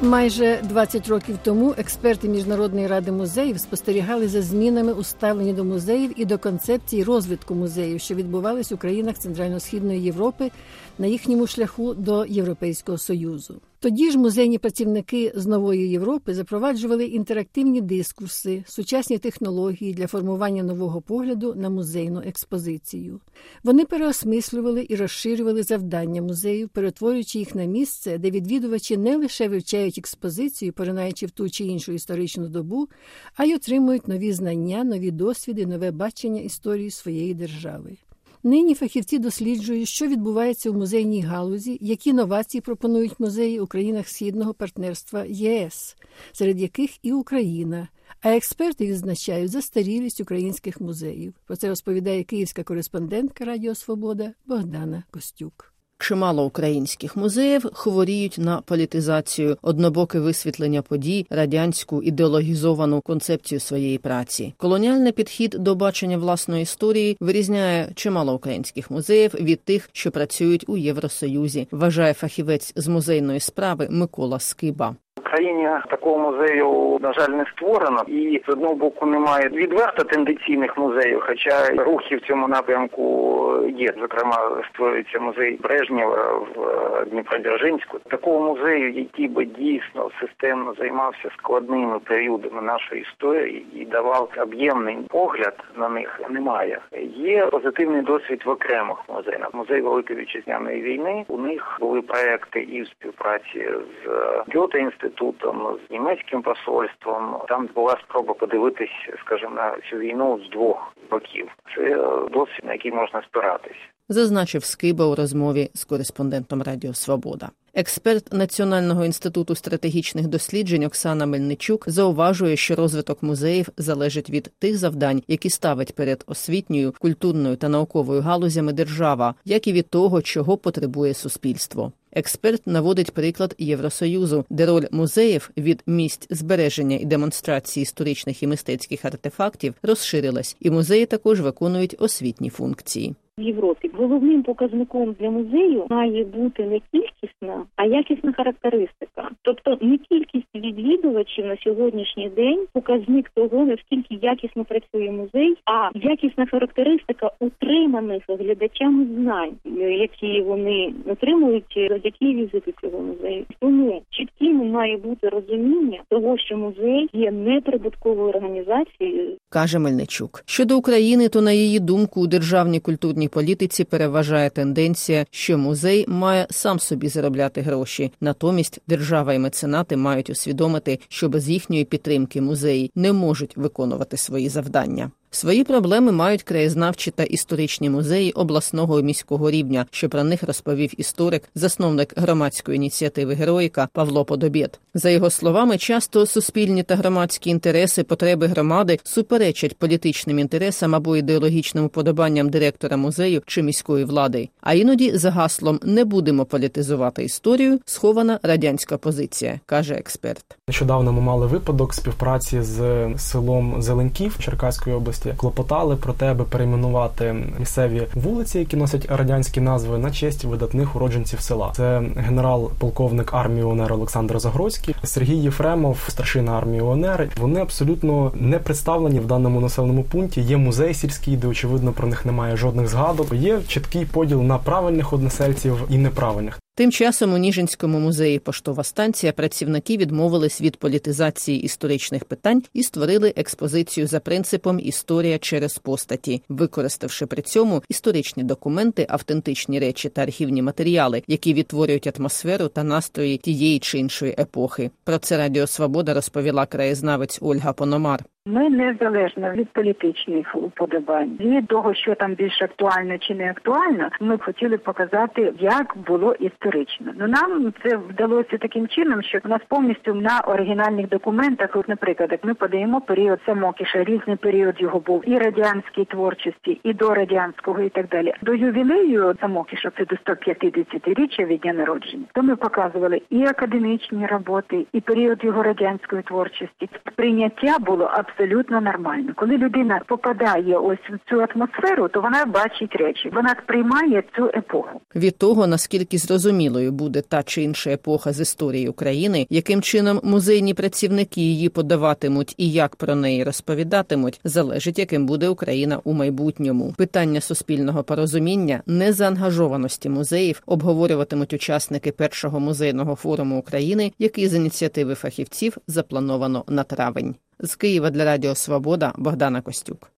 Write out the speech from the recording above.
Майже 20 років тому експерти Міжнародної ради музеїв спостерігали за змінами у ставленні до музеїв і до концепції розвитку музеїв, що відбувались у країнах Центрально-Східної Європи на їхньому шляху до Європейського Союзу. Тоді ж музейні працівники з Нової Європи запроваджували інтерактивні дискурси, сучасні технології для формування нового погляду на музейну експозицію. Вони переосмислювали і розширювали завдання музеїв, перетворюючи їх на місце, де відвідувачі не лише вивчають експозицію, поринаючи в ту чи іншу історичну добу, а й отримують нові знання, нові досвіди, нове бачення історії своєї держави. Нині фахівці досліджують, що відбувається у музейній галузі, які новації пропонують музеї у країнах Східного партнерства ЄС, серед яких і Україна. А експерти відзначають застарілість українських музеїв. Про це розповідає київська кореспондентка Радіо Свобода Богдана Костюк. Чимало українських музеїв хворіють на політизацію, однобоке висвітлення подій, радянську ідеологізовану концепцію своєї праці. Колоніальний підхід до бачення власної історії вирізняє чимало українських музеїв від тих, що працюють у Євросоюзі, вважає фахівець з музейної справи Микола Скиба. В країні такого музею, на жаль, не створено. І, з одного боку, немає відверто тенденційних музеїв, хоча рухи в цьому напрямку є. Зокрема, створюється музей Брежнєва в Дніпродзержинську. Такого музею, який би дійсно системно займався складними періодами нашої історії і давав об'ємний погляд на них, немає. Є позитивний досвід в окремих музеях. Музей Великої Вітчизняної війни, у них були проекти і в співпраці з Гьоте-інститутом, з німецьким посольством. Там була спроба подивитись, скажімо, на цю війну з двох боків. Це досвід, на який можна спиратись. Зазначив Скиба у розмові з кореспондентом Радіо Свобода. Експерт Національного інституту стратегічних досліджень Оксана Мельничук зауважує, що розвиток музеїв залежить від тих завдань, які ставить перед освітньою, культурною та науковою галузями держава, як і від того, чого потребує суспільство. Експерт наводить приклад Євросоюзу, де роль музеїв від місць збереження і демонстрації історичних і мистецьких артефактів розширилась, і музеї також виконують освітні функції. В Європі головним показником для музею має бути не кількісна, а якісна характеристика. Тобто не кількість відвідувачів на сьогоднішній день показник того, наскільки якісно працює музей, а якісна характеристика утриманих глядачами знань, які вони отримують завдяки візиту цього музею. Тому чітким має бути розуміння того, що музей є неприбутковою організацією. Каже Мельничук. Щодо України, то на її думку у державній культурній політиці переважає тенденція, що музей має сам собі заробляти гроші. Натомість держава і меценати мають усвідомити, що без їхньої підтримки музеї не можуть виконувати свої завдання. Свої проблеми мають краєзнавчі та історичні музеї обласного і міського рівня, що про них розповів історик, засновник громадської ініціативи «Героїка» Павло Подобєд. За його словами, часто суспільні та громадські інтереси, потреби громади суперечать політичним інтересам або ідеологічним уподобанням директора музею чи міської влади. А іноді за гаслом «не будемо політизувати історію» схована радянська позиція, каже експерт. Нещодавно ми мали випадок співпраці з селом Зеленків Черкаської області. Клопотали про те, аби перейменувати місцеві вулиці, які носять радянські назви, на честь видатних уродженців села. Це генерал-полковник армії УНР Олександр Загрозький, Сергій Єфремов, старшина армії УНР. Вони абсолютно не представлені в даному населеному пункті. Є музей сільський, де, очевидно, про них немає жодних згадок. Є чіткий поділ на правильних односельців і неправильних. Тим часом у Ніжинському музеї «Поштова станція» працівники відмовились від політизації історичних питань і створили експозицію за принципом «Історія через постаті», використавши при цьому історичні документи, автентичні речі та архівні матеріали, які відтворюють атмосферу та настрої тієї чи іншої епохи. Про це Радіо Свобода розповіла краєзнавець Ольга Пономар. Ми незалежно від політичних уподобань, від того, що там більш актуально чи не актуально, ми б хотіли показати, як було історично. Нам це вдалося таким чином, що у нас повністю на оригінальних документах, наприклад, як ми подаємо період Самокіша, різний період його був, і радянській творчості, і до радянського, і так далі. До ювілею Самокіша, це до 150-річчя від дня народження, то ми показували і академічні роботи, і період його радянської творчості. Сприйняття було абсолютно абсолютно нормально. Коли людина попадає ось в цю атмосферу, то вона бачить речі, вона сприймає цю епоху. Від того, наскільки зрозумілою буде та чи інша епоха з історії України, яким чином музейні працівники її подаватимуть і як про неї розповідатимуть, залежить, яким буде Україна у майбутньому. Питання суспільного порозуміння, незаангажованості музеїв обговорюватимуть учасники першого музейного форуму України, який з ініціативи фахівців заплановано на травень. З Києва для Радіо Свобода Богдана Костюк.